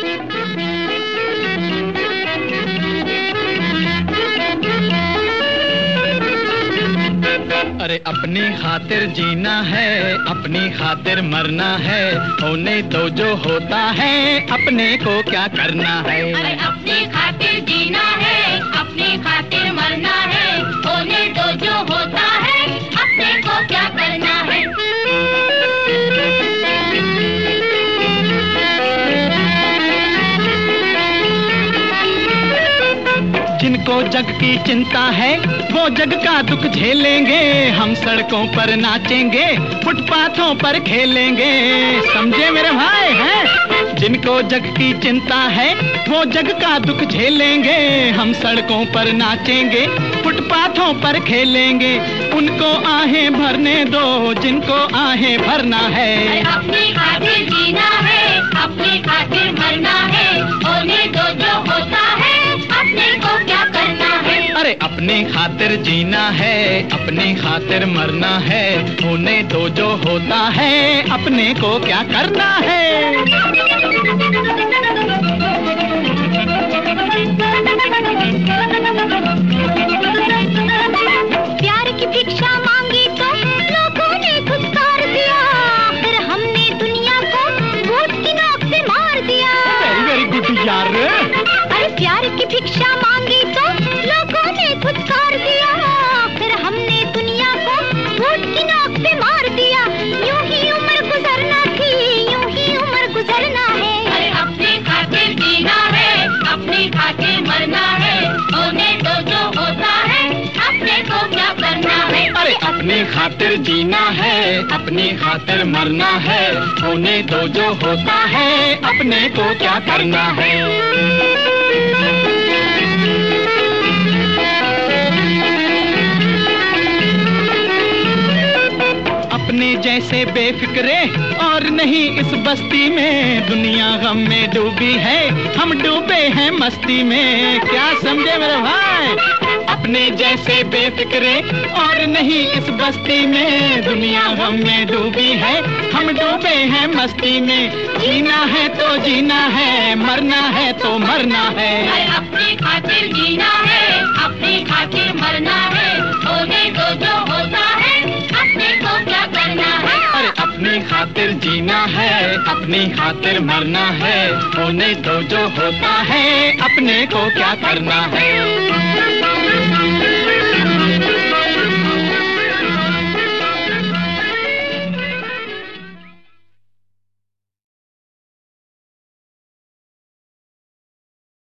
अरे अपनी खातिर जीना है, अपनी खातिर मरना है, होने दो जो होता है, अपने को क्या करना है। अरे अपनी खातिर जीना है, अपनी खातिर मरना है, होने दो जो होता है, अपने को क्या करना है। जिनको जग की चिंता है वो जग का दुख झेलेंगे, हम सड़कों पर नाचेंगे, फुटपाथों पर खेलेंगे, समझे मेरे भाई हैं। जिनको जग की चिंता है वो जग का दुख झेलेंगे, हम सड़कों पर नाचेंगे, फुटपाथों पर खेलेंगे, उनको आहें भरने दो जिनको आहें भरना है। अपनी खातिर जीना है, अपनी खातिर मरना है, होने दो जो होता है, अपने को क्या करना है। अरे अपनी खातिर जीना है, अपनी खातिर मरना है, होने दो जो होता है, अपने को क्या करना है। प्यार की भिक्षा मांगी तो लोगों ने धुतकार दिया, फिर हमने दुनिया को वोट की नोक से मार दिया। वेरी गुड यार। अरे प्यार की भिक्षा मांगी तो लोगों ने धुतकार दिया, फिर हमने दुनिया को वोट की नोक से मार दिया। यूं ही उम्र गुजरना थी, यूं ही उम्र गुजरना है। अरे अपनी खातिर जीना है, अपनी खातिर मरना है, होने दो जो होता है, अपने को क्या करना है। अरे अपनी खातिर जीना है, अपनी खातिर मरना है, होने दो जो होता है, अपने को क्या करना है। अपने जैसे बेफिक्रे और नहीं इस बस्ती में, दुनिया गम में डूबी है, हम डूबे हैं मस्ती में, क्या समझे मेरे भाई। अपने जैसे बेफिक्रे और नहीं इस बस्ती में, दुनिया गम में डूबी है, हम डूबे हैं मस्ती में, जीना है तो जीना है, मरना है तो मरना है। अपनी खातिर जीना है, अपनी खातिर मरना है, होने दो जो होता है, अपने को क्या करना है। अरे अपनी खातिर जीना है, अपनी खातिर मरना है, होने दो जो होता है, अपने को क्या करना है।